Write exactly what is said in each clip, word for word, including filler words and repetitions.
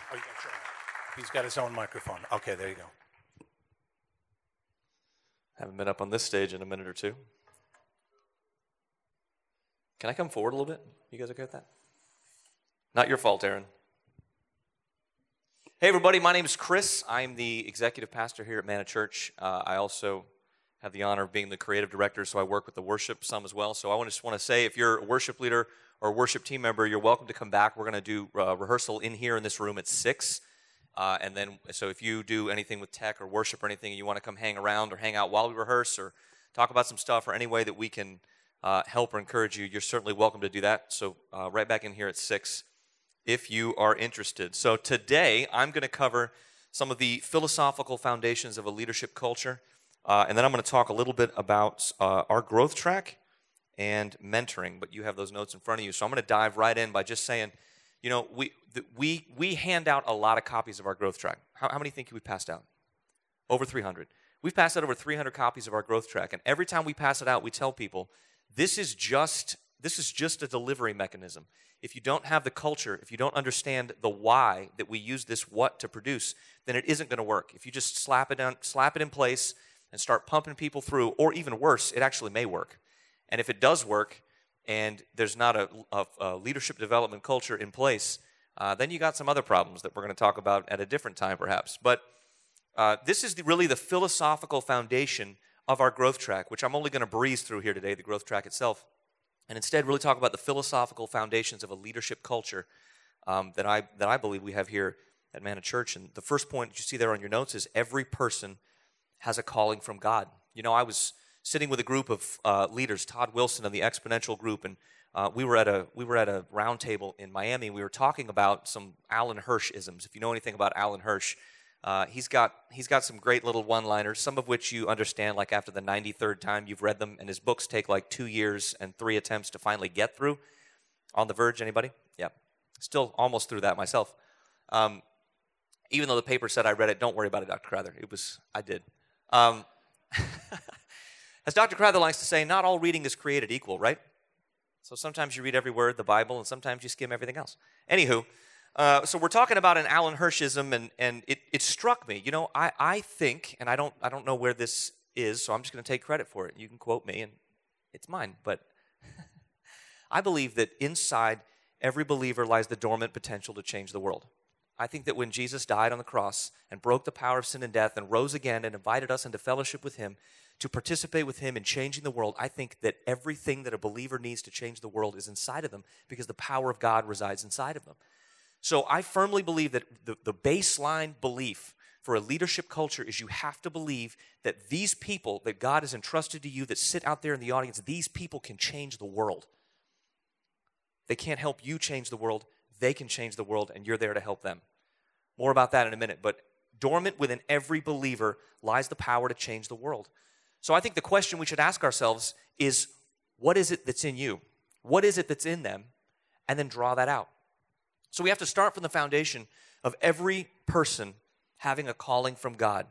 Oh, you got your own. He's got his own microphone. Okay, there you go. Haven't been up on this stage in a minute or two. Can I come forward a little bit? You guys okay with that? Not your fault, Aaron. Hey, everybody. My name is Chris. I'm the executive pastor here at Manna Church. Uh, I also have the honor of being the creative director, so I work with the worship some as well. So I just want to say, if you're a worship leader or a worship team member, you're welcome to come back. We're going to do uh, rehearsal in here in this room at six. Uh, and then, so if you do anything with tech or worship or anything, and you want to come hang around or hang out while we rehearse or talk about some stuff or any way that we can uh, help or encourage you, you're certainly welcome to do that. So uh, right back in here at six if you are interested. So today, I'm going to cover some of the philosophical foundations of a leadership culture. Uh, and then I'm going to talk a little bit about uh, our growth track and mentoring, but you have those notes in front of you. So I'm going to dive right in by just saying, you know, we the, we we hand out a lot of copies of our growth track. How, how many think we passed out? Over three hundred. We've passed out over three hundred copies of our growth track, and every time we pass it out, we tell people, this is just this is just a delivery mechanism. If you don't have the culture, if you don't understand the why that we use this what to produce, then it isn't going to work. If you just slap it down, slap it in place, and start pumping people through, or even worse, it actually may work. And if it does work, and there's not a, a, a leadership development culture in place, uh, then you got some other problems that we're going to talk about at a different time, perhaps. But uh, this is the, really the philosophical foundation of our growth track, which I'm only going to breeze through here today, the growth track itself, and instead really talk about the philosophical foundations of a leadership culture um, that I that I believe we have here at Manna Church. And the first point that you see there on your notes is every person has a calling from God. You know, I was sitting with a group of uh, leaders, Todd Wilson and the Exponential Group, and uh, we were at a we were at a round table in Miami. And we were talking about some Alan Hirsch isms. If you know anything about Alan Hirsch, uh, he's got he's got some great little one-liners, some of which you understand like after the ninety-third time you've read them. And his books take like two years and three attempts to finally get through. On the Verge, anybody? Yeah, still almost through that myself. Um, even though the paper said I read it, don't worry about it, Doctor Crowther. It was I did. Um, as Doctor Crowther likes to say, not all reading is created equal, right? So sometimes you read every word, the Bible, and sometimes you skim everything else. Anywho, uh, so we're talking about an Alan Hirschism, and, and it, it struck me. You know, I, I think, and I don't I don't know where this is, so I'm just going to take credit for it. You can quote me, and it's mine. But I believe that inside every believer lies the dormant potential to change the world. I think that when Jesus died on the cross and broke the power of sin and death and rose again and invited us into fellowship with him, to participate with him in changing the world, I think that everything that a believer needs to change the world is inside of them because the power of God resides inside of them. So I firmly believe that the, the baseline belief for a leadership culture is you have to believe that these people that God has entrusted to you that sit out there in the audience, these people can change the world. They can't help you change the world. They can change the world, and you're there to help them. More about that in a minute, but dormant within every believer lies the power to change the world. So I think the question we should ask ourselves is, what is it that's in you? What is it that's in them? And then draw that out. So we have to start from the foundation of every person having a calling from God.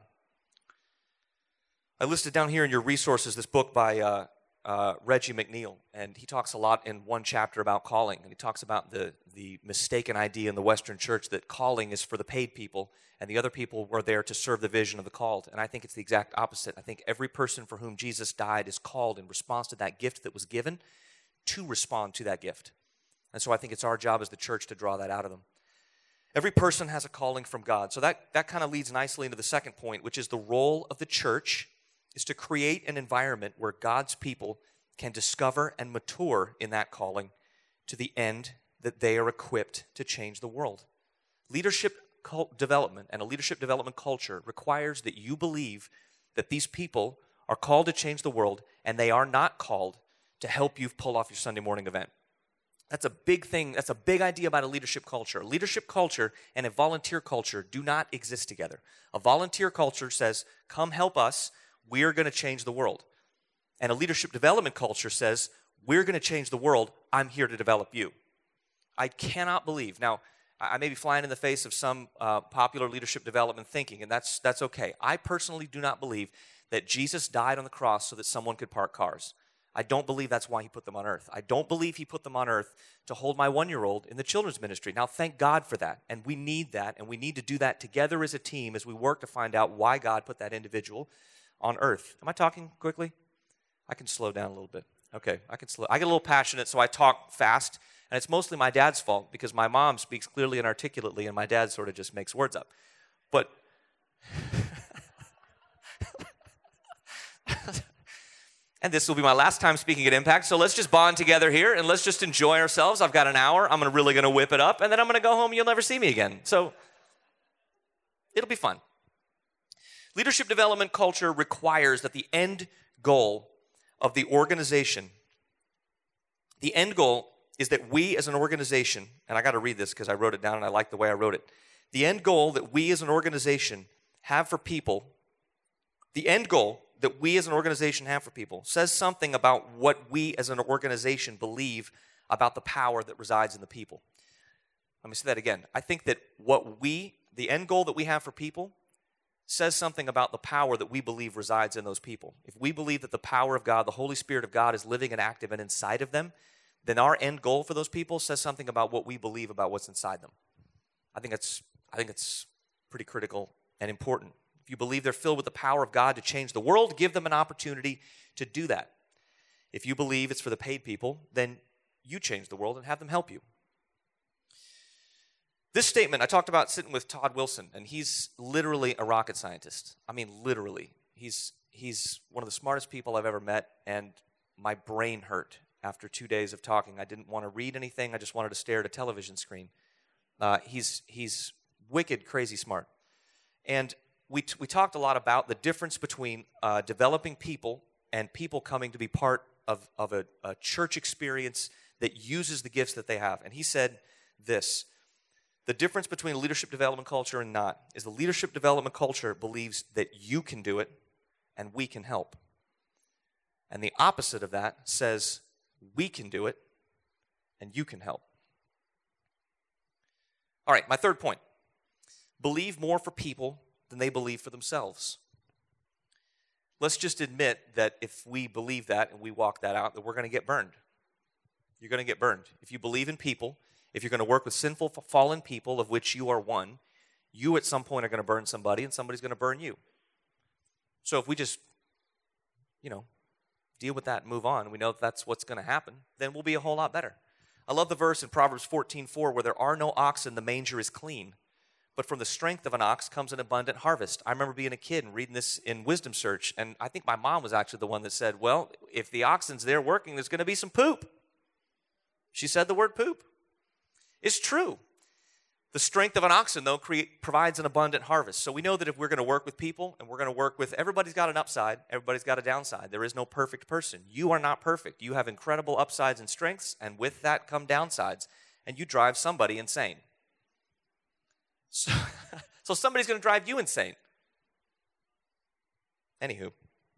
I listed down here in your resources this book by uh, uh, Reggie McNeil, and he talks a lot in one chapter about calling, and he talks about the, the mistaken idea in the Western church that calling is for the paid people, and the other people were there to serve the vision of the called. And I think it's the exact opposite. I think every person for whom Jesus died is called in response to that gift that was given to respond to that gift. And so I think it's our job as the church to draw that out of them. Every person has a calling from God. So that, that kind of leads nicely into the second point, which is the role of the church is to create an environment where God's people can discover and mature in that calling to the end that they are equipped to change the world. Leadership development and a leadership development culture requires that you believe that these people are called to change the world, and they are not called to help you pull off your Sunday morning event. That's a big thing. That's a big idea about a leadership culture. A leadership culture and a volunteer culture do not exist together. A volunteer culture says, come help us. We're going to change the world. And a leadership development culture says, we're going to change the world. I'm here to develop you. I cannot believe. Now, I may be flying in the face of some uh, popular leadership development thinking, and that's that's okay. I personally do not believe that Jesus died on the cross so that someone could park cars. I don't believe that's why he put them on earth. I don't believe he put them on earth to hold my one-year-old in the children's ministry. Now, thank God for that, and we need that, and we need to do that together as a team as we work to find out why God put that individual on earth. Am I talking quickly? I can slow down a little bit. Okay, I can slow. I get a little passionate, so I talk fast, and it's mostly my dad's fault because my mom speaks clearly and articulately, and my dad sort of just makes words up. But and this will be my last time speaking at Impact, so let's just bond together here and let's just enjoy ourselves. I've got an hour. I'm gonna, really going to whip it up, and then I'm going to go home and you'll never see me again. So it'll be fun. Leadership development culture requires that the end goal of the organization, the end goal is that we as an organization, and I got to read this because I wrote it down and I like the way I wrote it. The end goal that we as an organization have for people, the end goal that we as an organization have for people says something about what we as an organization believe about the power that resides in the people. Let me say that again. I think that what we, the end goal that we have for people says something about the power that we believe resides in those people. If we believe that the power of God, the Holy Spirit of God is living and active and inside of them, then our end goal for those people says something about what we believe about what's inside them. I think it's, I think it's pretty critical and important. If you believe they're filled with the power of God to change the world, give them an opportunity to do that. If you believe it's for the paid people, then you change the world and have them help you. This statement, I talked about sitting with Todd Wilson, and he's literally a rocket scientist. I mean, literally. He's, he's one of the smartest people I've ever met, and my brain hurt after two days of talking. I didn't want to read anything. I just wanted to stare at a television screen. Uh, he's, he's wicked, crazy smart. And we, t- we talked a lot about the difference between uh, developing people and people coming to be part of, of a, a church experience that uses the gifts that they have. And he said this: the difference between a leadership development culture and not is the leadership development culture believes that you can do it and we can help. And the opposite of that says we can do it and you can help. All right, my third point. Believe more for people than they believe for themselves. Let's just admit that if we believe that and we walk that out, that we're going to get burned. You're going to get burned. If you believe in people, if you're going to work with sinful, fallen people, of which you are one, you at some point are going to burn somebody, and somebody's going to burn you. So if we just, you know, deal with that and move on, we know that that's what's going to happen, then we'll be a whole lot better. I love the verse in Proverbs fourteen four where there are no oxen, the manger is clean. But from the strength of an ox comes an abundant harvest. I remember being a kid and reading this in Wisdom Search, and I think my mom was actually the one that said, well, if the oxen's there working, there's going to be some poop. She said the word poop. It's true. The strength of an oxen, though, create, provides an abundant harvest. So we know that if we're going to work with people and we're going to work with, everybody's got an upside, everybody's got a downside. There is no perfect person. You are not perfect. You have incredible upsides and strengths, and with that come downsides, and you drive somebody insane. So, so somebody's going to drive you insane. Anywho,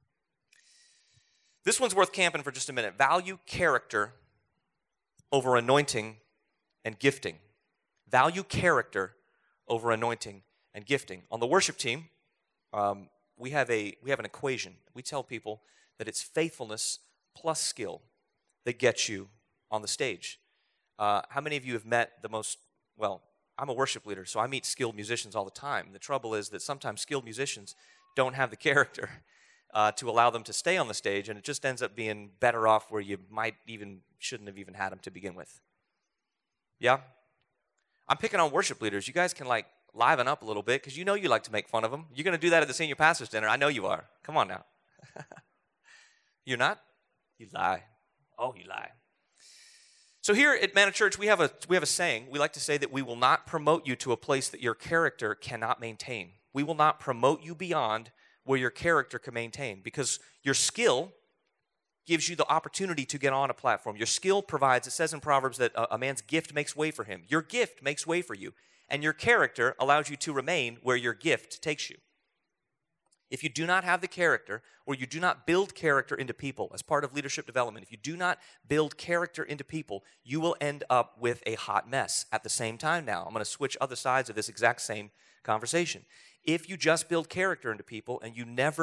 this one's worth camping for just a minute. Value character over anointing and gifting. Value character over anointing and gifting. On the worship team, um, we have a we have an equation. We tell people that it's faithfulness plus skill that gets you on the stage. Uh, how many of you have met the most, well, I'm a worship leader, so I meet skilled musicians all the time. The trouble is that sometimes skilled musicians don't have the character uh, to allow them to stay on the stage, and it just ends up being better off where you might even, shouldn't have even had them to begin with. Yeah? I'm picking on worship leaders. You guys can, like, liven up a little bit because you know you like to make fun of them. You're going to do that at the senior pastor's dinner. I know you are. Come on now. You're not? You lie. Oh, you lie. So here at Manna Church, we have a we have a saying. We like to say that we will not promote you to a place that your character cannot maintain. We will not promote you beyond where your character can maintain, because your skill gives you the opportunity to get on a platform. Your skill provides, it says in Proverbs that a, a man's gift makes way for him. Your gift makes way for you, and your character allows you to remain where your gift takes you. If you do not have the character, or you do not build character into people as part of leadership development, if you do not build character into people, you will end up with a hot mess. At the same time now, I'm going to switch other sides of this exact same conversation. If you just build character into people and you never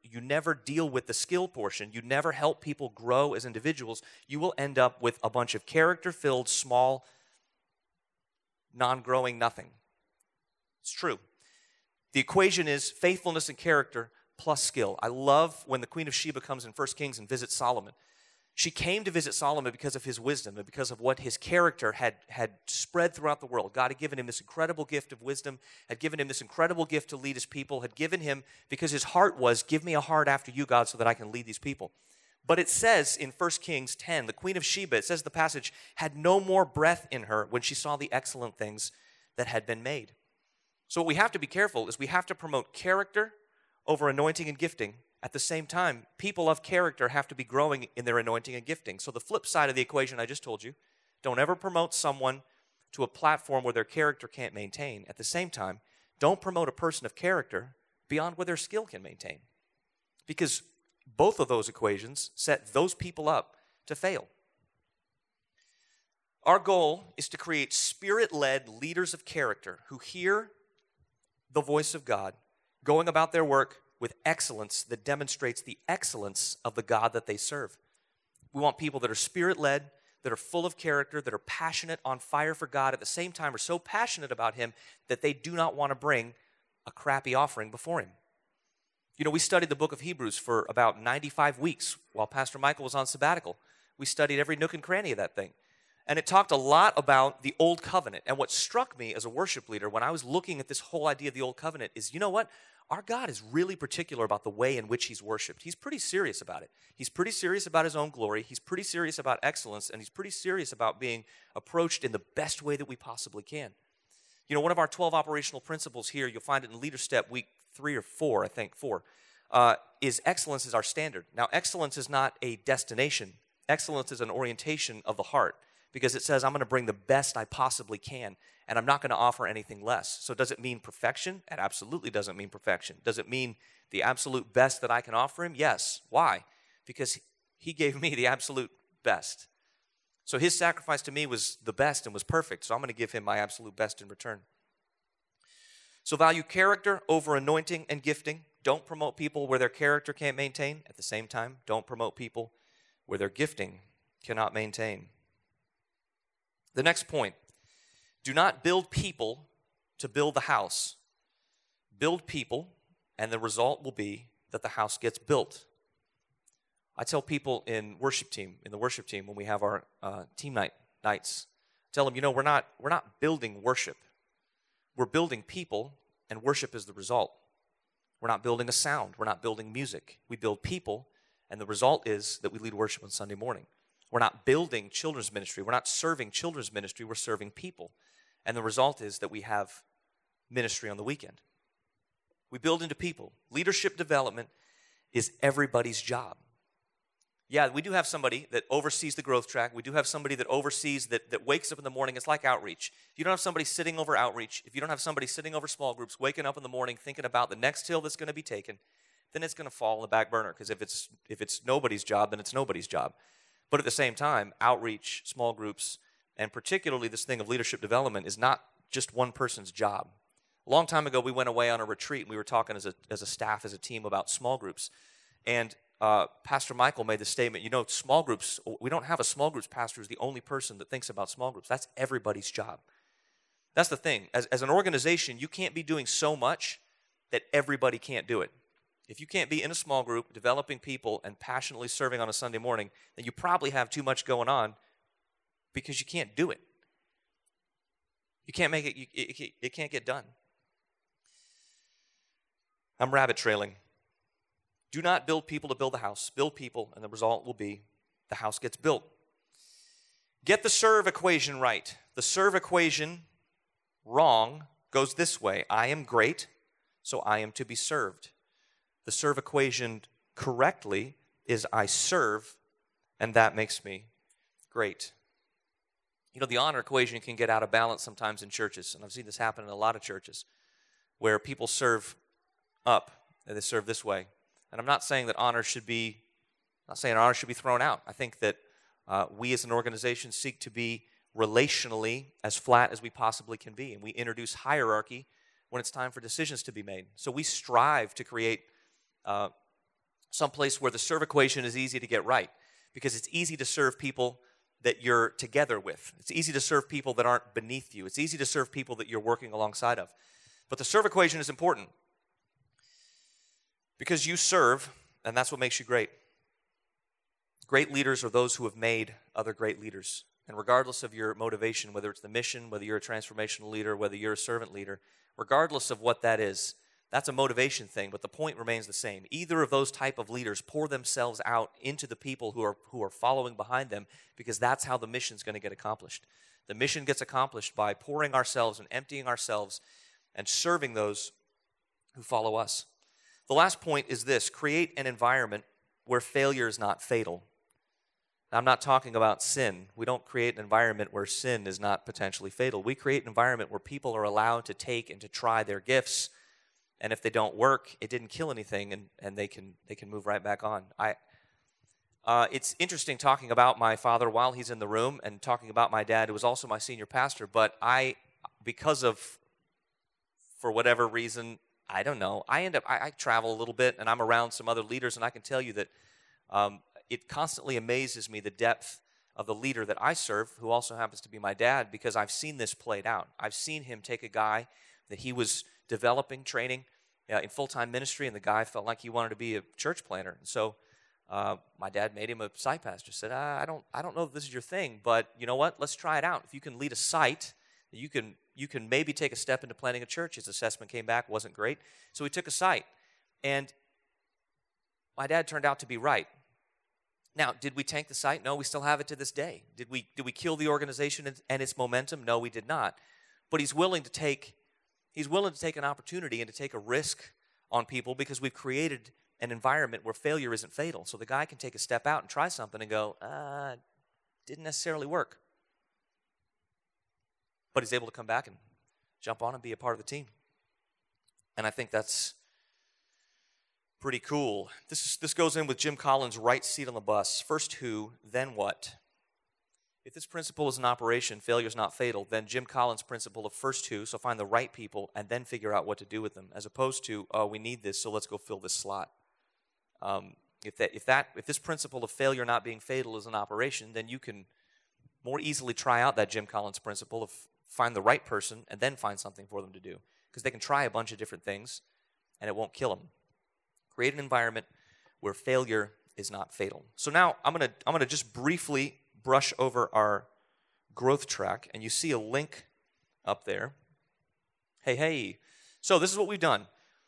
you never deal with the skill portion, you never help people grow as individuals, you will end up with a bunch of character-filled, small, non-growing nothing. It's true. The equation is faithfulness and character plus skill. I love when the Queen of Sheba comes in First Kings and visits Solomon. She came to visit Solomon because of his wisdom and because of what his character had, had spread throughout the world. God had given him this incredible gift of wisdom, had given him this incredible gift to lead his people, had given him, because his heart was, give me a heart after you, God, so that I can lead these people. But it says in First Kings ten, the Queen of Sheba, it says the passage, had no more breath in her when she saw the excellent things that had been made. So what we have to be careful is we have to promote character over anointing and gifting. At the same time, people of character have to be growing in their anointing and gifting. So the flip side of the equation I just told you, don't ever promote someone to a platform where their character can't maintain. At the same time, don't promote a person of character beyond where their skill can maintain. Because both of those equations set those people up to fail. Our goal is to create spirit-led leaders of character who hear the voice of God, going about their work with excellence that demonstrates the excellence of the God that they serve. We want people that are spirit-led, that are full of character, that are passionate, on fire for God, at the same time are so passionate about Him that they do not want to bring a crappy offering before Him. You know, we studied the book of Hebrews for about ninety-five weeks while Pastor Michael was on sabbatical. We studied every nook and cranny of that thing. And it talked a lot about the Old Covenant. And what struck me as a worship leader when I was looking at this whole idea of the Old Covenant is, you know what? Our God is really particular about the way in which He's worshiped. He's pretty serious about it. He's pretty serious about His own glory. He's pretty serious about excellence. And He's pretty serious about being approached in the best way that we possibly can. You know, one of our twelve operational principles here, you'll find it in Leader Step week three or four, I think, four, uh, is excellence is our standard. Now, excellence is not a destination. Excellence is an orientation of the heart, because it says, I'm going to bring the best I possibly can, and I'm not going to offer anything less. So does it mean perfection? It absolutely doesn't mean perfection. Does it mean the absolute best that I can offer Him? Yes. Why? Because He gave me the absolute best. So His sacrifice to me was the best and was perfect, so I'm going to give Him my absolute best in return. So value character over anointing and gifting. Don't promote people where their character can't maintain. At the same time, don't promote people where their gifting cannot maintain. The next point, do not build people to build the house. Build people, and the result will be that the house gets built. I tell people in worship team, in the worship team, when we have our uh, team night nights, tell them, you know, we're not we're not building worship. We're building people, and worship is the result. We're not building a sound. We're not building music. We build people, and the result is that we lead worship on Sunday morning. We're not building children's ministry. We're not serving children's ministry. We're serving people. And the result is that we have ministry on the weekend. We build into people. Leadership development is everybody's job. Yeah, we do have somebody that oversees the growth track. We do have somebody that oversees, that, that wakes up in the morning. It's like outreach. If you don't have somebody sitting over outreach, if you don't have somebody sitting over small groups, waking up in the morning thinking about the next hill that's going to be taken, then it's going to fall on the back burner. Because if it's, if it's nobody's job, then it's nobody's job. But at the same time, outreach, small groups, and particularly this thing of leadership development is not just one person's job. A long time ago, we went away on a retreat, and we were talking as a, as a staff, as a team, about small groups. And uh, Pastor Michael made the statement, you know, small groups, we don't have a small groups pastor who's the only person that thinks about small groups. That's everybody's job. That's the thing. As, as an organization, you can't be doing so much that everybody can't do it. If you can't be in a small group, developing people, and passionately serving on a Sunday morning, then you probably have too much going on because you can't do it. You can't make it, you, it, it can't get done. I'm rabbit trailing. Do not build people to build the house. Build people, and the result will be the house gets built. Get the serve equation right. The serve equation wrong goes this way. I am great, so I am to be served. The serve equation correctly is I serve, and that makes me great. You know, the honor equation can get out of balance sometimes in churches, and I've seen this happen in a lot of churches, where people serve up, and they serve this way. And I'm not saying that honor should be, I'm not saying honor should be thrown out. I think that uh, we as an organization seek to be relationally as flat as we possibly can be, and we introduce hierarchy when it's time for decisions to be made. So we strive to create Uh, someplace where the serve equation is easy to get right, because it's easy to serve people that you're together with. It's easy to serve people that aren't beneath you. It's easy to serve people that you're working alongside of. But the serve equation is important because you serve, and that's what makes you great. Great leaders are those who have made other great leaders. And regardless of your motivation, whether it's the mission, whether you're a transformational leader, whether you're a servant leader, regardless of what that is, that's a motivation thing, but the point remains the same. Either of those type of leaders pour themselves out into the people who are who are following behind them, because that's how the mission's going to get accomplished. The mission gets accomplished by pouring ourselves and emptying ourselves and serving those who follow us. The last point is this: create an environment where failure is not fatal. I'm not talking about sin. We don't create an environment where sin is not potentially fatal. We create an environment where people are allowed to take and to try their gifts, and if they don't work, it didn't kill anything, and, and they can they can move right back on. I, uh, it's interesting talking about my father while he's in the room and talking about my dad, who was also my senior pastor, but I, because of, for whatever reason, I don't know, I end up, I, I travel a little bit, and I'm around some other leaders, and I can tell you that um, it constantly amazes me the depth of the leader that I serve, who also happens to be my dad, because I've seen this played out. I've seen him take a guy that he was developing, training uh, in full-time ministry, and the guy felt like he wanted to be a church planter. And so uh, my dad made him a site pastor. Said, I don't, I don't know if this is your thing, but you know what? Let's try it out. If you can lead a site, you can, you can maybe take a step into planting a church. His assessment came back, wasn't great, so he took a site. And my dad turned out to be right. Now, did we tank the site? No, we still have it to this day. Did we, did we kill the organization and, and its momentum? No, we did not. But he's willing to take He's willing to take an opportunity and to take a risk on people, because we've created an environment where failure isn't fatal. So the guy can take a step out and try something and go, uh, didn't necessarily work. But he's able to come back and jump on and be a part of the team. And I think that's pretty cool. This is, this goes in with Jim Collins' right seat on the bus. First who, then what? If this principle is in operation, failure is not fatal, then Jim Collins' principle of first who, so find the right people and then figure out what to do with them, as opposed to, oh, we need this, so let's go fill this slot. Um, if that, if that, if this principle of failure not being fatal is in operation, then you can more easily try out that Jim Collins principle of find the right person and then find something for them to do, because they can try a bunch of different things and it won't kill them. Create an environment where failure is not fatal. So now I'm going to I'm going to just briefly brush over our growth track, and you see a link up there. Hey, hey. So this is what we've done.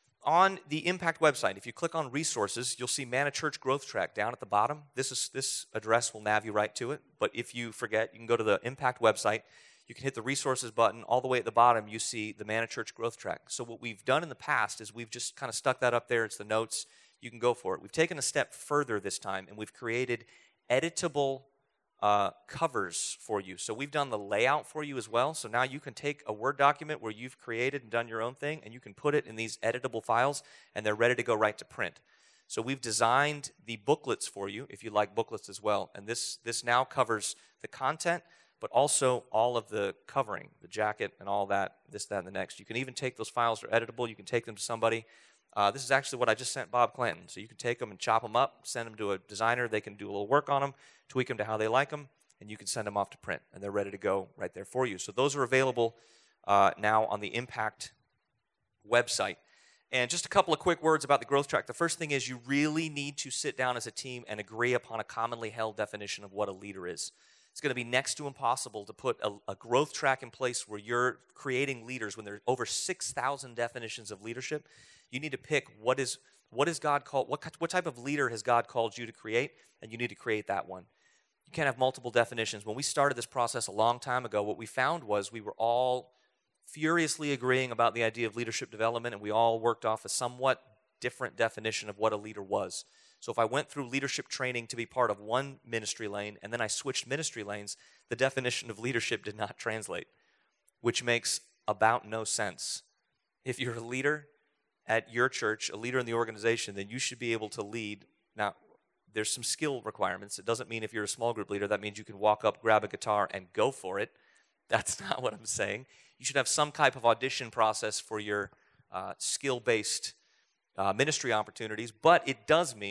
On the Impact website, if you click on resources, you'll see Man a Church Growth Track down at the bottom. This is this address will nav you right to it, but if you forget, you can go to the Impact website. You can hit the resources button. All the way at the bottom, you see the Man a Church Growth Track. So what we've done in the past is we've just kind of stuck that up there. It's the notes. You can go for it. We've taken a step further this time, and we've created editable Uh, covers for you. So we've done the layout for you as well. So now you can take a Word document where you've created and done your own thing, and you can put it in these editable files, and they're ready to go right to print. So we've designed the booklets for you, if you like booklets as well. And this, this now covers the content, but also all of the covering, the jacket and all that, this, that, and the next. You can even take those files, they're editable. You can take them to somebody. Uh, this is actually what I just sent Bob Clanton. So you can take them and chop them up, send them to a designer. They can do a little work on them, tweak them to how they like them, and you can send them off to print. And they're ready to go right there for you. So those are available uh, now on the Impact website. And just a couple of quick words about the growth track. The first thing is you really need to sit down as a team and agree upon a commonly held definition of what a leader is. It's going to be next to impossible to put a, a growth track in place where you're creating leaders when there's over six thousand definitions of leadership. You need to pick what is what is God called, what, what type of leader has God called you to create, and you need to create that one. You can't have multiple definitions. When we started this process a long time ago, what we found was we were all furiously agreeing about the idea of leadership development, and we all worked off a somewhat different definition of what a leader was. So if I went through leadership training to be part of one ministry lane, and then I switched ministry lanes, the definition of leadership did not translate, which makes about no sense. If you're a leader at your church, a leader in the organization, then you should be able to lead. Now, there's some skill requirements. It doesn't mean if you're a small group leader, that means you can walk up, grab a guitar, and go for it. That's not what I'm saying. You should have some type of audition process for your uh, skill-based uh, ministry opportunities, but it does mean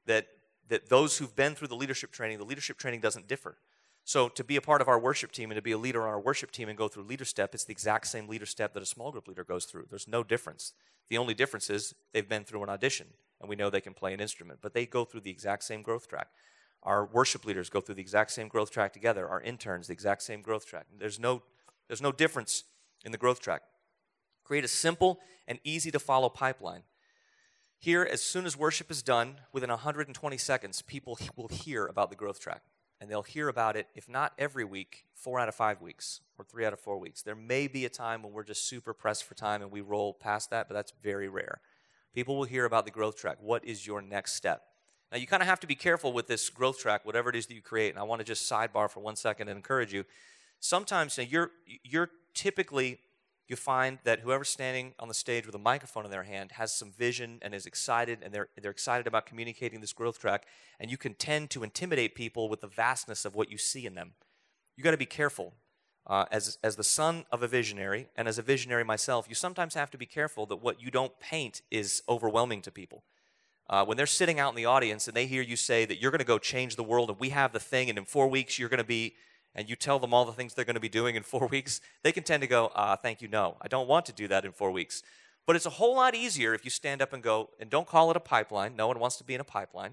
that, that those who've been through the leadership training, the leadership training doesn't differ. So to be a part of our worship team and to be a leader on our worship team and go through leader step, it's the exact same leader step that a small group leader goes through. There's no difference. The only difference is they've been through an audition, and we know they can play an instrument, but they go through the exact same growth track. Our worship leaders go through the exact same growth track together. Our interns, the exact same growth track. There's no, there's no difference in the growth track. Create a simple and easy-to-follow pipeline. Here, as soon as worship is done, within one hundred twenty seconds, people will hear about the growth track. And they'll hear about it, if not every week, four out of five weeks or three out of four weeks. There may be a time when we're just super pressed for time and we roll past that, but that's very rare. People will hear about the growth track. What is your next step? Now, you kind of have to be careful with this growth track, whatever it is that you create. And I want to just sidebar for one second and encourage you. Sometimes you know, you're, you're typically, you find that whoever's standing on the stage with a microphone in their hand has some vision and is excited, and they're, they're excited about communicating this growth track, and you can tend to intimidate people with the vastness of what you see in them. You got to be careful. Uh, as, as the son of a visionary, and as a visionary myself, you sometimes have to be careful that what you don't paint is overwhelming to people. Uh, when they're sitting out in the audience and they hear you say that you're going to go change the world and we have the thing, and in four weeks you're going to be, and you tell them all the things they're going to be doing in four weeks, they can tend to go, uh, thank you, no, I don't want to do that in four weeks. But it's a whole lot easier if you stand up and go, and don't call it a pipeline. No one wants to be in a pipeline.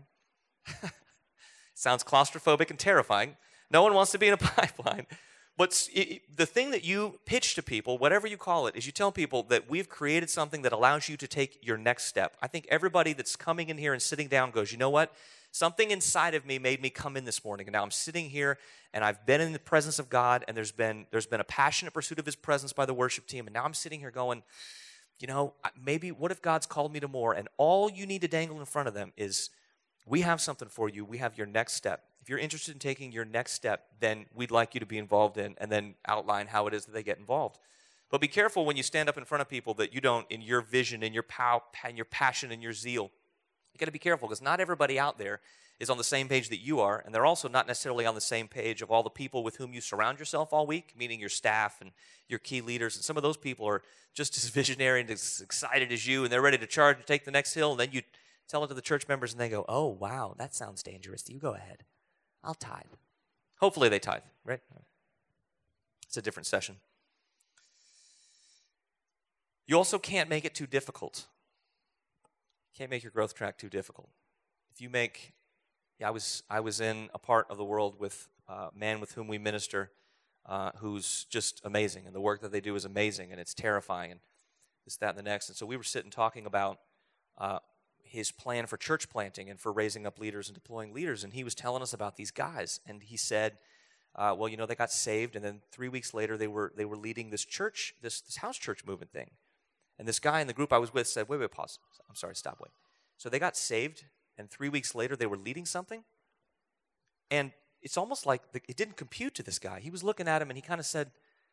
Sounds claustrophobic and terrifying. No one wants to be in a pipeline. But it, the thing that you pitch to people, whatever you call it, is you tell people that we've created something that allows you to take your next step. I think everybody that's coming in here and sitting down goes, you know what? Something inside of me made me come in this morning, and now I'm sitting here, and I've been in the presence of God, and there's been there's been a passionate pursuit of His presence by the worship team, and now I'm sitting here going, you know, maybe what if God's called me to more? And all you need to dangle in front of them is, we have something for you. We have your next step. If you're interested in taking your next step, then we'd like you to be involved in, and then outline how it is that they get involved. But be careful when you stand up in front of people that you don't, in your vision, in your pow, in your passion, in your zeal. You got to be careful, because not everybody out there is on the same page that you are, and they're also not necessarily on the same page of all the people with whom you surround yourself all week, meaning your staff and your key leaders. And some of those people are just as visionary and as excited as you, and they're ready to charge and take the next hill. And then you tell it to the church members, and they go, oh, wow, that sounds dangerous. You go ahead. I'll tithe. Hopefully they tithe, right? It's a different session. You also can't make it too difficult. Can't make your growth track too difficult. If you make, yeah, I was I was in a part of the world with a man with whom we minister, uh, who's just amazing, and the work that they do is amazing, and it's terrifying, and this, that, and the next. And so we were sitting talking about uh, his plan for church planting and for raising up leaders and deploying leaders, and he was telling us about these guys, and he said, uh, well, you know, they got saved, and then three weeks later they were they were leading this church, this this house church movement thing. And this guy in the group I was with said, wait, wait, pause. I'm sorry, stop, wait. So they got saved, and three weeks later they were leading something? And it's almost like the, it didn't compute to this guy. He was looking at him, and he kind of said,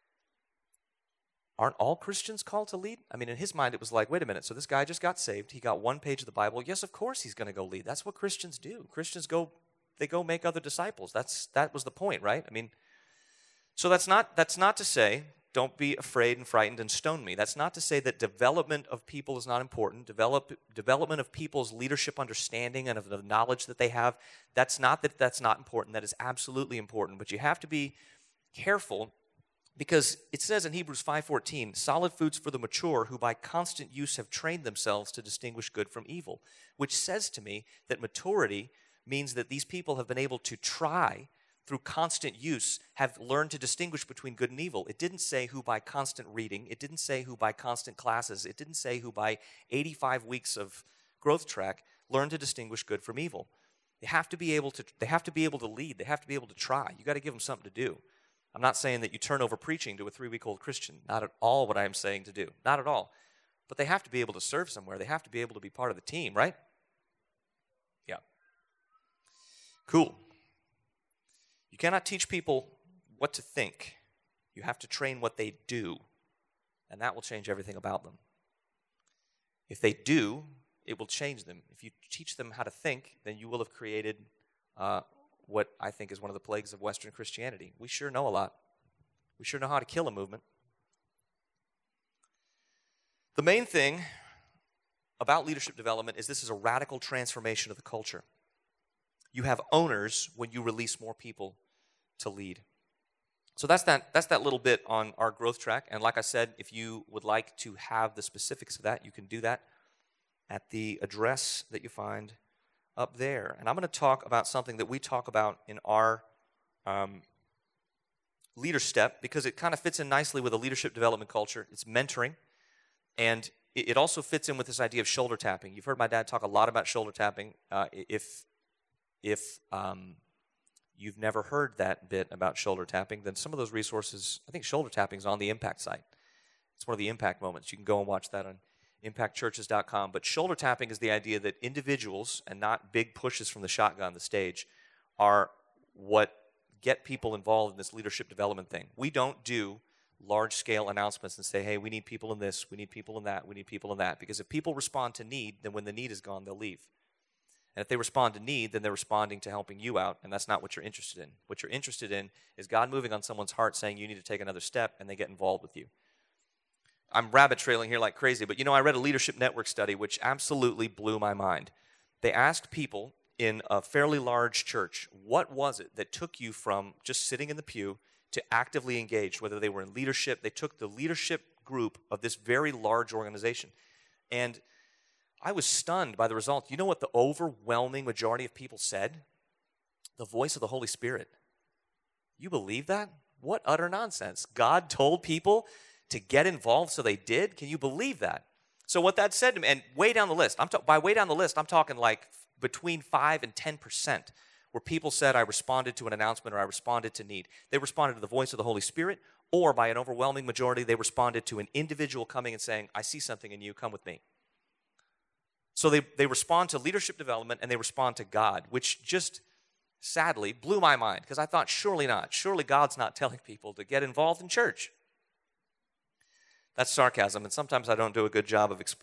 aren't all Christians called to lead? I mean, in his mind, it was like, wait a minute, so this guy just got saved. He got one page of the Bible. Yes, of course he's going to go lead. That's what Christians do. Christians go, they go make other disciples. That's That was the point, right? I mean, so that's not that's not to say, don't be afraid and frightened and stone me. That's not to say that development of people is not important. Develop, development of people's leadership understanding and of the knowledge that they have, that's not that that's not important. That is absolutely important. But you have to be careful, because it says in Hebrews five fourteen, solid foods for the mature who by constant use have trained themselves to distinguish good from evil, which says to me that maturity means that these people have been able to try, through constant use, have learned to distinguish between good and evil. It didn't say who by constant reading. It didn't say who by constant classes. It didn't say who by eighty-five weeks of growth track learned to distinguish good from evil. They have to be able to, they have to be able to lead. They have to be able to try. You got to give them something to do. I'm not saying that you turn over preaching to a three-week-old Christian. Not at all what I'm saying to do. Not at all. But they have to be able to serve somewhere. They have to be able to be part of the team, right? Yeah. Cool. You cannot teach people what to think. You have to train what they do, and that will change everything about them. If they do, it will change them. If you teach them how to think, then you will have created uh, what I think is one of the plagues of Western Christianity. We sure know a lot. We sure know how to kill a movement. The main thing about leadership development is this is a radical transformation of the culture. You have owners when you release more people to lead. So that's that, that's that little bit on our growth track. And like I said, if you would like to have the specifics of that, you can do that at the address that you find up there. And I'm going to talk about something that we talk about in our um, leader step, because it kind of fits in nicely with a leadership development culture. It's mentoring. And it, it also fits in with this idea of shoulder tapping. You've heard my dad talk a lot about shoulder tapping. Uh, if if um, you've never heard that bit about shoulder tapping, then some of those resources, I think shoulder tapping is on the Impact site. It's one of the Impact moments. You can go and watch that on impact churches dot com. But shoulder tapping is the idea that individuals, and not big pushes from the shotgun, the stage, are what get people involved in this leadership development thing. We don't do large-scale announcements and say, hey, we need people in this, we need people in that, we need people in that. Because if people respond to need, then when the need is gone, they'll leave. And if they respond to need, then they're responding to helping you out, and that's not what you're interested in. What you're interested in is God moving on someone's heart saying you need to take another step, and they get involved with you. I'm rabbit trailing here like crazy, but you know, I read a Leadership Network study which absolutely blew my mind. They asked people in a fairly large church, what was it that took you from just sitting in the pew to actively engaged, whether they were in leadership. They took the leadership group of this very large organization. And I was stunned by the result. You know what the overwhelming majority of people said? The voice of the Holy Spirit. You believe that? What utter nonsense. God told people to get involved, so they did? Can you believe that? So what that said to me, and way down the list, I'm ta- by way down the list, I'm talking like between five and ten percent, where people said, I responded to an announcement or I responded to need. They responded to the voice of the Holy Spirit, or by an overwhelming majority, they responded to an individual coming and saying, I see something in you, come with me. So they, they respond to leadership development and they respond to God, which just sadly blew my mind, because I thought, surely not. Surely God's not telling people to get involved in church. That's sarcasm, and sometimes I don't do a good job of exp-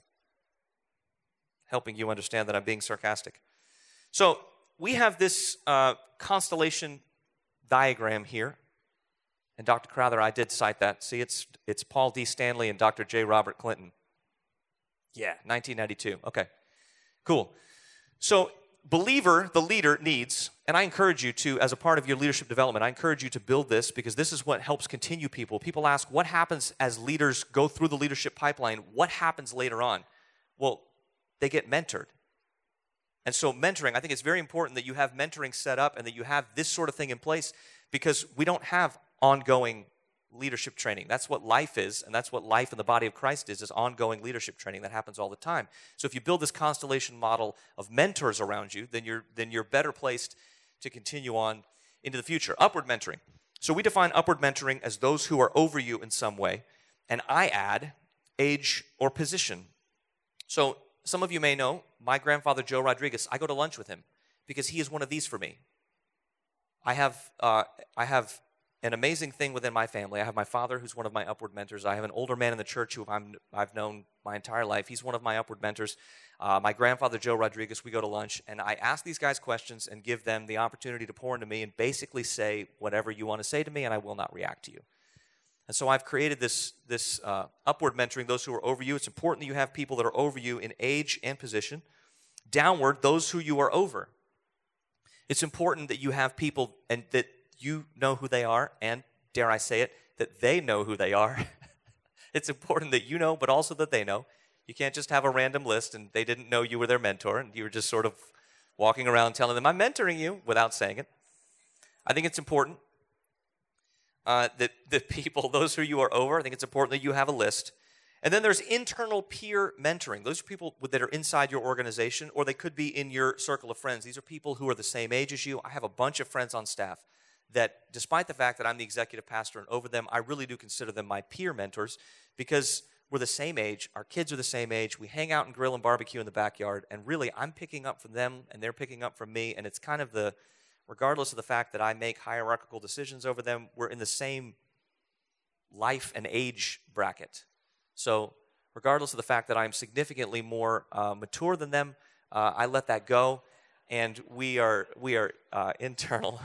helping you understand that I'm being sarcastic. So we have this uh, constellation diagram here, and Doctor Crowther, I did cite that. See, it's it's Paul D. Stanley and Doctor J. Robert Clinton. Yeah, nineteen ninety-two. Okay, cool. So believer, the leader, needs, and I encourage you to, as a part of your leadership development, I encourage you to build this, because this is what helps continue people. People ask, what happens as leaders go through the leadership pipeline? What happens later on? Well, they get mentored. And so mentoring, I think it's very important that you have mentoring set up and that you have this sort of thing in place, because we don't have ongoing leadership training. That's what life is, and that's what life in the body of Christ is, is ongoing leadership training that happens all the time. So if you build this constellation model of mentors around you, then you're then you're better placed to continue on into the future. Upward mentoring. So we define upward mentoring as those who are over you in some way, and I add age or position. So some of you may know my grandfather, Joe Rodriguez. I go to lunch with him because he is one of these for me. I have uh, I have an amazing thing within my family. I have my father, who's one of my upward mentors. I have an older man in the church who I'm, I've known my entire life. He's one of my upward mentors. Uh, my grandfather, Joe Rodriguez, we go to lunch, and I ask these guys questions and give them the opportunity to pour into me and basically say whatever you want to say to me, and I will not react to you. And so I've created this, this uh, upward mentoring, those who are over you. It's important that you have people that are over you in age and position. Downward, those who you are over. It's important that you have people and that you know who they are, and, dare I say it, that they know who they are. It's important that you know, but also that they know. You can't just have a random list and they didn't know you were their mentor and you were just sort of walking around telling them, I'm mentoring you, without saying it. I think it's important uh, that the people, those who you are over, I think it's important that you have a list. And then there's internal peer mentoring. Those are people that are inside your organization, or they could be in your circle of friends. These are people who are the same age as you. I have a bunch of friends on staff that, despite the fact that I'm the executive pastor and over them, I really do consider them my peer mentors, because we're the same age, our kids are the same age, we hang out and grill and barbecue in the backyard, and really I'm picking up from them and they're picking up from me, and it's kind of the, regardless of the fact that I make hierarchical decisions over them, we're in the same life and age bracket. So regardless of the fact that I'm significantly more uh, mature than them, uh, I let that go, and we are, we are uh, internal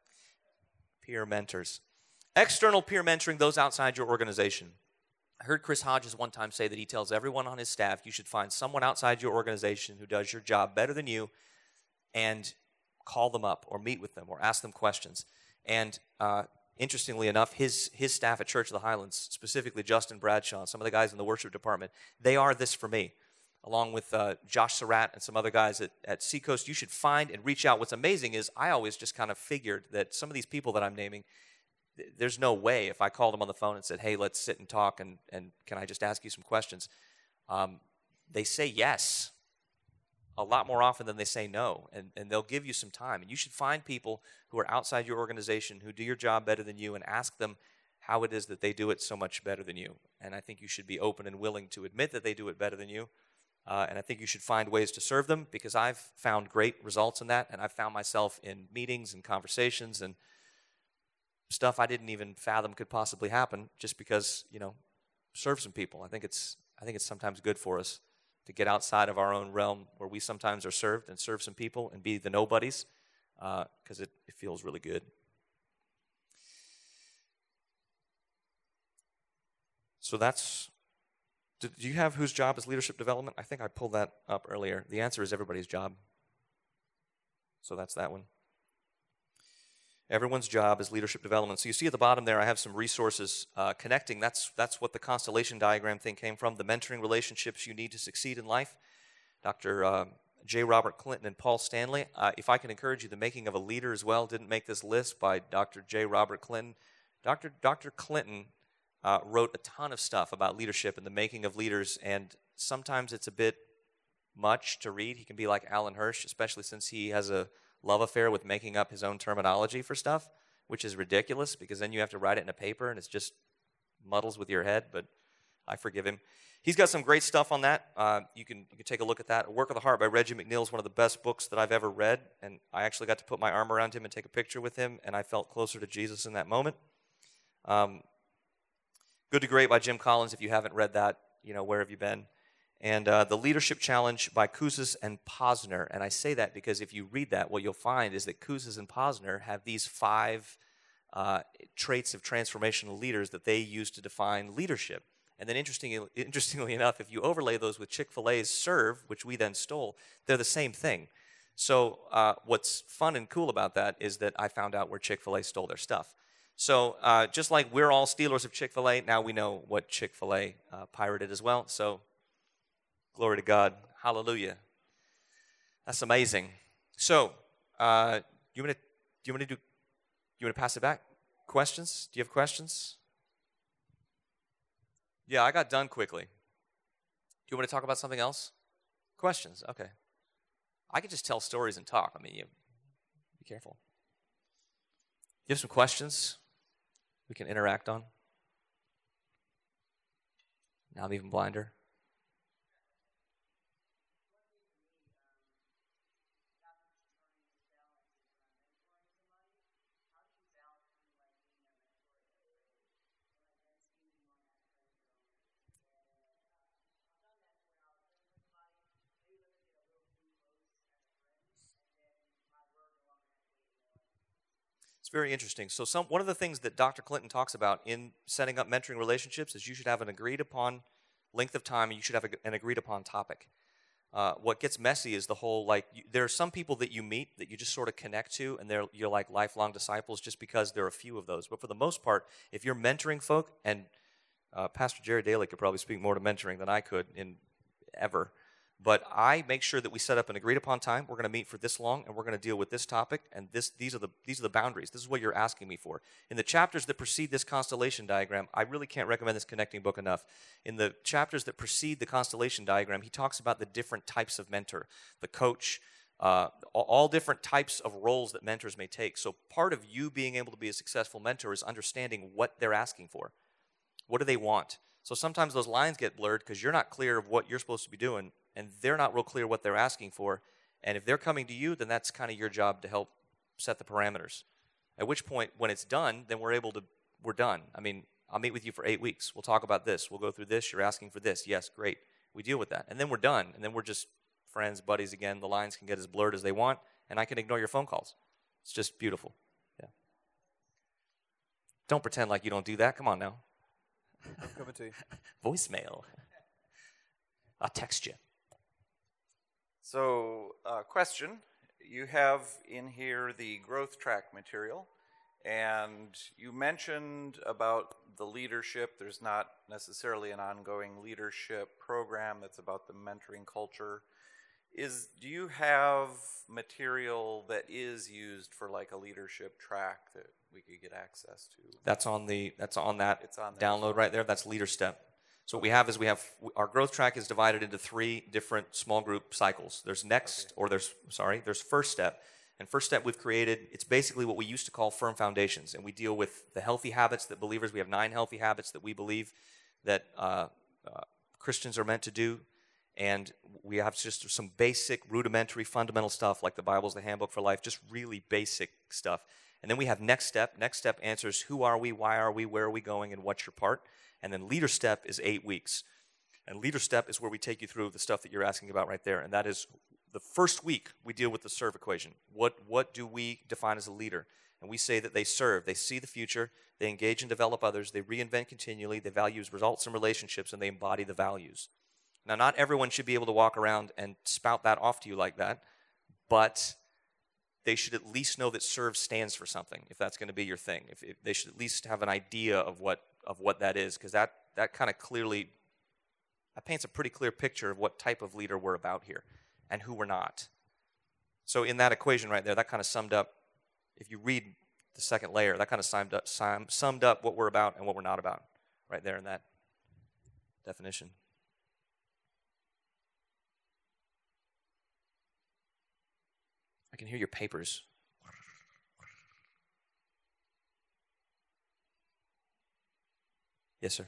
peer mentors. External peer mentoring, those outside your organization. I heard Chris Hodges one time say that he tells everyone on his staff, you should find someone outside your organization who does your job better than you and call them up or meet with them or ask them questions. And uh, interestingly enough, his his staff at Church of the Highlands, specifically Justin Bradshaw and some of the guys in the worship department, they are this for me. Along with uh, Josh Surratt and some other guys at, at Seacoast, you should find and reach out. What's amazing is I always just kind of figured that some of these people that I'm naming, th- there's no way if I called them on the phone and said, hey, let's sit and talk, and, and can I just ask you some questions? Um, they say yes a lot more often than they say no, and, and they'll give you some time. And you should find people who are outside your organization who do your job better than you and ask them how it is that they do it so much better than you. And I think you should be open and willing to admit that they do it better than you. Uh, and I think you should find ways to serve them, because I've found great results in that, and I've found myself in meetings and conversations and stuff I didn't even fathom could possibly happen just because, you know, serve some people. I think it's I think it's sometimes good for us to get outside of our own realm where we sometimes are served and serve some people and be the nobodies, because uh, it, it feels really good. So that's... Do you have whose job is leadership development? I think I pulled that up earlier. The answer is everybody's job. So that's that one. Everyone's job is leadership development. So you see at the bottom there, I have some resources uh, connecting. That's, that's what the constellation diagram thing came from, the mentoring relationships you need to succeed in life. Doctor Uh, J. Robert Clinton and Paul Stanley. Uh, if I can encourage you, The Making of a Leader as well didn't make this list, by Doctor J. Robert Clinton. Doctor Doctor Clinton Uh, wrote a ton of stuff about leadership and the making of leaders, and sometimes it's a bit much to read. He can be like Alan Hirsch, especially since he has a love affair with making up his own terminology for stuff, which is ridiculous, because then you have to write it in a paper and it's just muddles with your head, but I forgive him. He's got some great stuff on that. Uh, you can you can take a look at that. A Work of the Heart by Reggie McNeil is one of the best books that I've ever read, and I actually got to put my arm around him and take a picture with him, and I felt closer to Jesus in that moment. Um, Good to Great by Jim Collins. If you haven't read that, you know, where have you been? And uh, The Leadership Challenge by Kouzes and Posner. And I say that because if you read that, what you'll find is that Kouzes and Posner have these five uh, traits of transformational leaders that they use to define leadership. And then interestingly, interestingly enough, if you overlay those with Chick-fil-A's Serve, which we then stole, they're the same thing. So uh, what's fun and cool about that is that I found out where Chick-fil-A stole their stuff. So uh, just like we're all stealers of Chick-fil-A, now we know what Chick-fil-A uh, pirated as well. So glory to God. Hallelujah. That's amazing. So uh, you want to do you want to do you want to pass it back? Questions? Do you have questions? Yeah, I got done quickly. Do you want to talk about something else? Questions? Okay. I could just tell stories and talk. I mean, you be careful. You have some questions we can interact on? Now I'm even blinder. Very interesting. So some one of the things that Doctor Clinton talks about in setting up mentoring relationships is you should have an agreed upon length of time, and you should have a, an agreed upon topic. Uh, what gets messy is the whole, like, you, there are some people that you meet that you just sort of connect to, and they're you're like lifelong disciples just because there are a few of those. But for the most part, if you're mentoring folk, and uh, Pastor Jerry Daly could probably speak more to mentoring than I could in ever, but I make sure that we set up an agreed upon time. We're going to meet for this long, and we're going to deal with this topic, and this these are the these are the boundaries. This is what you're asking me for. In the chapters that precede this constellation diagram, I really can't recommend this connecting book enough. In the chapters that precede the constellation diagram, he talks about the different types of mentor, the coach, uh, all different types of roles that mentors may take. So part of you being able to be a successful mentor is understanding what they're asking for. What do they want? So sometimes those lines get blurred because you're not clear of what you're supposed to be doing, and they're not real clear what they're asking for. And if they're coming to you, then that's kind of your job to help set the parameters. At which point, when it's done, then we're able to, we're done. I mean, I'll meet with you for eight weeks. We'll talk about this. We'll go through this. You're asking for this. Yes, great. We deal with that. And then we're done. And then we're just friends, buddies again. The lines can get as blurred as they want, and I can ignore your phone calls. It's just beautiful. Yeah. Don't pretend like you don't do that. Come on now. I'm coming to you. Voicemail. I'll text you. So, uh, question. you have in here the growth track material, and you mentioned about the leadership. There's not necessarily an ongoing leadership program that's about the mentoring culture. Is do you have material that is used for like a leadership track that we could get access to? That's on the that's on that It's on there as download well. right there. That's Leader Step. So what we have is we have our growth track is divided into three different small group cycles. There's next, or there's sorry, there's first step. And first step we've created, it's basically what we used to call firm foundations. And we deal with the healthy habits that believers, we have nine healthy habits that we believe that uh, uh, Christians are meant to do. And we have just some basic, rudimentary, fundamental stuff like the Bible's the handbook for life, just really basic stuff. And then we have next step. Next step answers who are we, why are we, where are we going, and what's your part. And then leader step is eight weeks. And leader step is where we take you through the stuff that you're asking about right there. And that is the first week we deal with the serve equation. What, what do we define as a leader? And we say that they serve, they see the future, they engage and develop others, they reinvent continually, they value results and relationships, and they embody the values. Now, not everyone should be able to walk around and spout that off to you like that, but they should at least know that serve stands for something, if that's going to be your thing. If, if they should at least have an idea of what of what that is, because that, that kind of clearly that paints a pretty clear picture of what type of leader we're about here and who we're not. So in that equation right there, that kind of summed up, if you read the second layer, that kind of summed up, summed up what we're about and what we're not about right there in that definition. I can hear your papers. Yes, sir.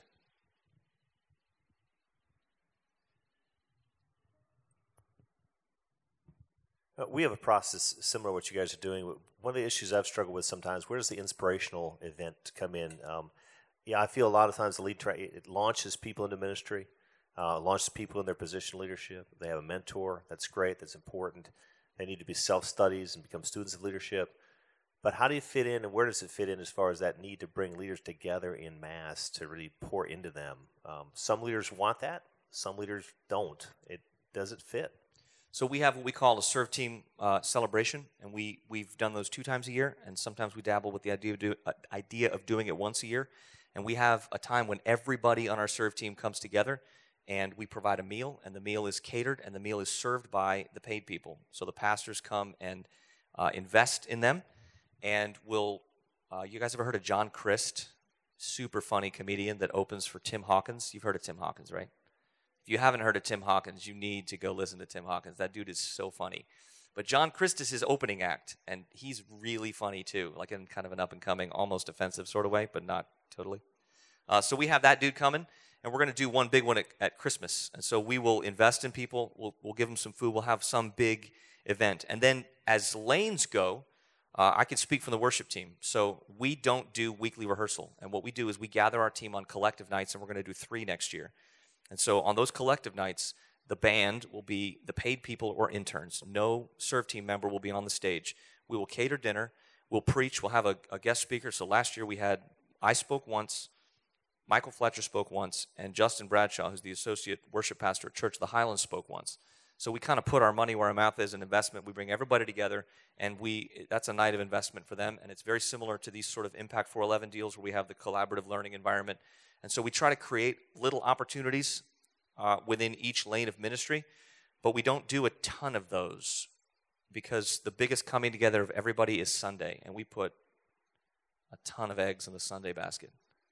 Uh, We have a process similar to what you guys are doing. One of the issues I've struggled with sometimes, where does the inspirational event come in? Um, yeah, I feel a lot of times the lead track, it launches people into ministry, uh, launches people in their position leadership. They have a mentor. That's great. That's important. They need to be self-studies and become students of leadership. But how do you fit in, and where does it fit in as far as that need to bring leaders together in mass to really pour into them? Um, some leaders want that. Some leaders don't. It doesn't fit. So we have what we call a serve team uh, celebration, and we, we've done those two times a year, and sometimes we dabble with the idea of, do, uh, idea of doing it once a year. And we have a time when everybody on our serve team comes together, and we provide a meal, and the meal is catered, and the meal is served by the paid people. So the pastors come and uh, invest in them, and we'll, uh, you guys ever heard of John Christ? Super funny comedian that opens for Tim Hawkins. You've heard of Tim Hawkins, right? If you haven't heard of Tim Hawkins, you need to go listen to Tim Hawkins. That dude is so funny. But John Christ is his opening act, and he's really funny too, like in kind of an up-and-coming, almost offensive sort of way, but not totally. Uh, so we have that dude coming, and we're going to do one big one at, at Christmas. And so we will invest in people. We'll, we'll give them some food. We'll have some big event. And then as lanes go, uh, I can speak from the worship team. So we don't do weekly rehearsal. And what we do is we gather our team on collective nights, and we're going to do three next year. And so on those collective nights, the band will be the paid people or interns. No serve team member will be on the stage. We will cater dinner. We'll preach. We'll have a, a guest speaker. So last year we had, I spoke once, Michael Fletcher spoke once, and Justin Bradshaw, who's the associate worship pastor at Church of the Highlands, spoke once. So we kind of put our money where our mouth is, an investment. We bring everybody together, and we that's a night of investment for them. And it's very similar to these sort of Impact four eleven deals where we have the collaborative learning environment. And so we try to create little opportunities uh, within each lane of ministry, but we don't do a ton of those because the biggest coming together of everybody is Sunday, and we put a ton of eggs in the Sunday basket.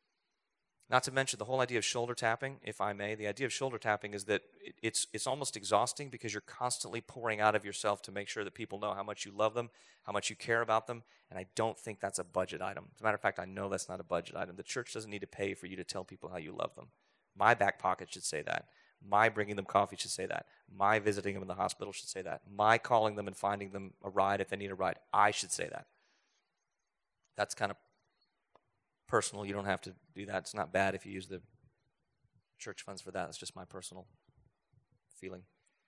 Not to mention the whole idea of shoulder tapping, if I may. The idea of shoulder tapping is that it, it's it's almost exhausting because you're constantly pouring out of yourself to make sure that people know how much you love them, how much you care about them, and I don't think that's a budget item. As a matter of fact, I know that's not a budget item. The church doesn't need to pay for you to tell people how you love them. My back pocket should say that. My bringing them coffee should say that. My visiting them in the hospital should say that. My calling them and finding them a ride if they need a ride, I should say that. That's kind of personal. You don't have to do that. It's not bad if you use the church funds for that. It's just my personal feeling.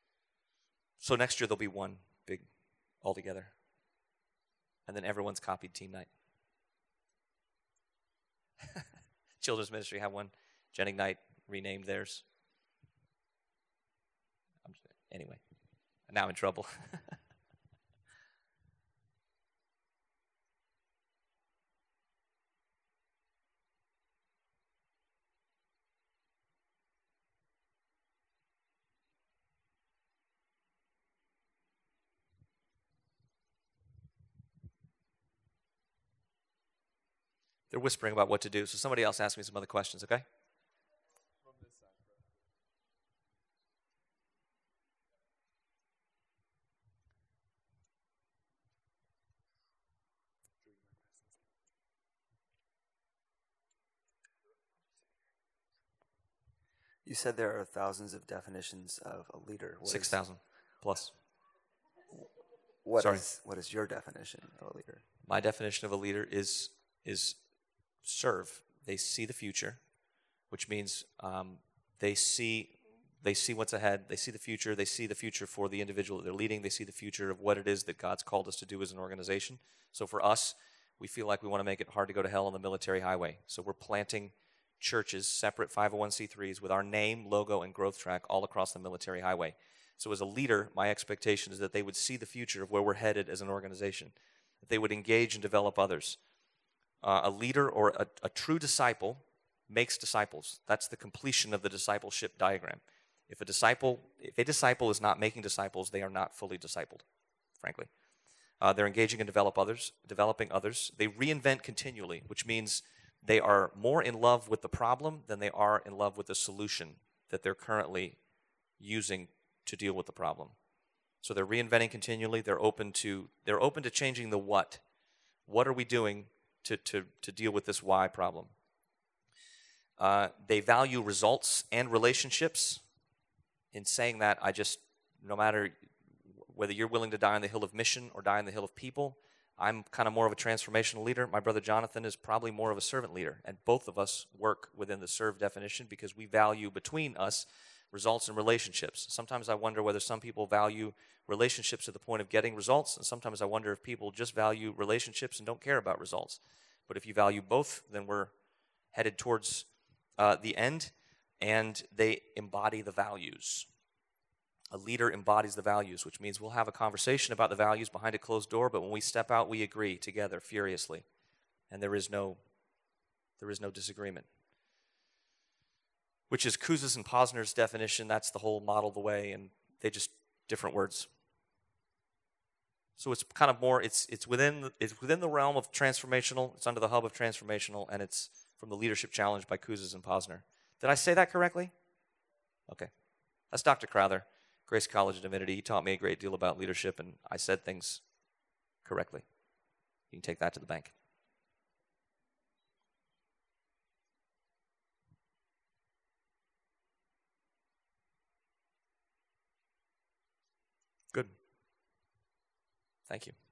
So next year there'll be one big all together. And then everyone's copied team night. Children's ministry have one. Jennings Night renamed theirs. I'm just, anyway, now in trouble. They're whispering about what to do. So somebody else ask me some other questions, okay? You said there are thousands of definitions of a leader. What six is- thousand plus. What Sorry. is what is your definition of a leader? My definition of a leader is is serve. They see the future, which means um, they see they see what's ahead. They see the future. They see the future for the individual that they're leading. They see the future of what it is that God's called us to do as an organization. So for us, we feel like we want to make it hard to go to hell on the military highway. So we're planting churches, separate five oh one c threes, with our name, logo, and growth track all across the military highway. So as a leader, my expectation is that they would see the future of where we're headed as an organization, that they would engage and develop others. Uh, a leader or a, a true disciple makes disciples. That's the completion of the discipleship diagram. If a disciple, if a disciple is not making disciples, they are not fully discipled, frankly. Uh, they're engaging and develop others, developing others. They reinvent continually, which means they are more in love with the problem than they are in love with the solution that they're currently using to deal with the problem. So they're reinventing continually. They're open to they're open to changing the what. What are we doing to to to deal with this why problem? Uh, they value results and relationships. In saying that, I just no matter whether you're willing to die on the hill of mission or die on the hill of people, I'm kind of more of a transformational leader. My brother Jonathan is probably more of a servant leader, and both of us work within the serve definition because we value between us results and relationships. Sometimes I wonder whether some people value relationships to the point of getting results, and sometimes I wonder if people just value relationships and don't care about results. But if you value both, then we're headed towards uh, the end, and they embody the values. A leader embodies the values, which means we'll have a conversation about the values behind a closed door, but when we step out, we agree together furiously, and there is no, there is no disagreement. Which is Kouzes and Posner's definition. That's the whole model the way, and they just different words. So it's kind of more. It's it's within the, it's within the realm of transformational. It's under the hub of transformational, and it's from the Leadership Challenge by Kouzes and Posner. Did I say that correctly? Okay, that's Doctor Crowther, Grace College of Divinity. He taught me a great deal about leadership, and I said things correctly. You can take that to the bank. Good. Thank you.